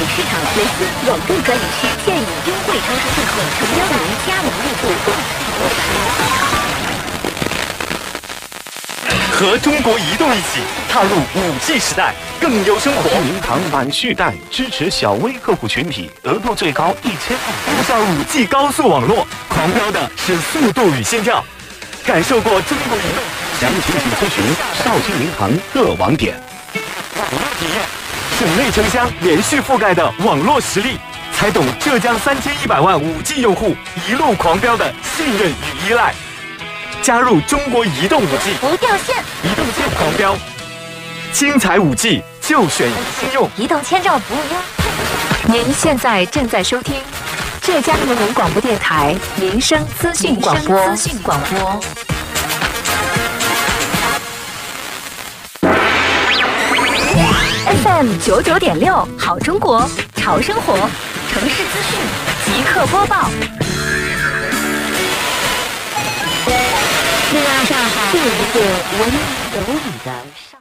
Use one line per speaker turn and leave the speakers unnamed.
市场蕾丝永定专营区现已优惠超市进口，成交您加盟入户。
和中国移动一起踏入5G 时代，更有生活。
银行满续贷支持小微客户群体，额度最高1000万。
步上5G 高速网络，狂飙的是速度与心跳。感受过中国移动，
详情请咨询绍兴银行各网点。
体验省内城乡连续覆盖的网络实力，才懂浙江3100万5G 用户一路狂飙的信任与依赖。加入中国移动5G，
不掉线，
移动线狂飙，精彩5G就选宜兴用，
移动签证不用。
您现在正在收听浙江人民广播电台民生资讯广播。FM 99.6，好中国，潮生活，城市资讯即刻播报。
上海是一个温柔的。